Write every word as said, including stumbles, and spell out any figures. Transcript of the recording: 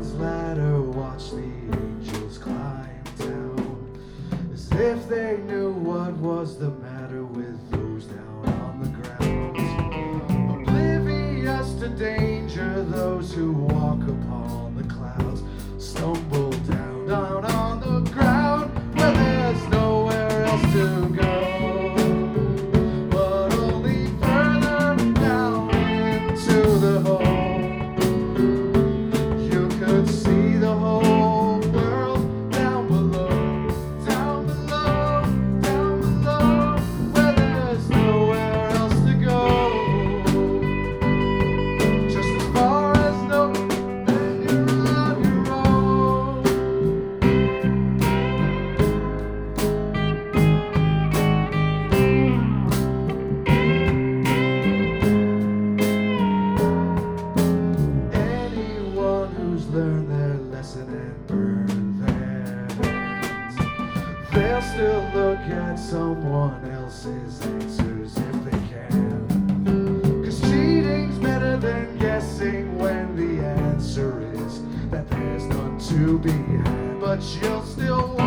heaven's ladder, watch the angels climb down, as if they knew what was the matter with those down on the ground. Oblivious to danger, those who walk upon the clouds stumble down, down on the ground where there's nowhere else to go. Learn their lesson and burn their hands. They'll still look at someone else's answers if they can. 'Cause cheating's better than guessing when the answer is that there's none to be had. But you'll still